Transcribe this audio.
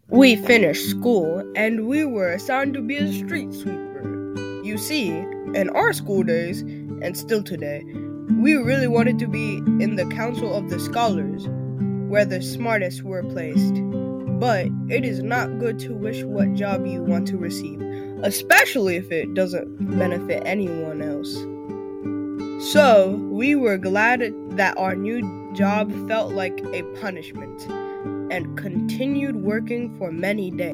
We finished school and we were assigned to be a street sweeper. You see, in our school days, and still today, we really wanted to be in the Council of the Scholars, where the smartest were placed. But it is not good to wish what job you want to receive, especially if it doesn't benefit anyone else. So, we were glad that our new job felt like a punishment and continued working for many days.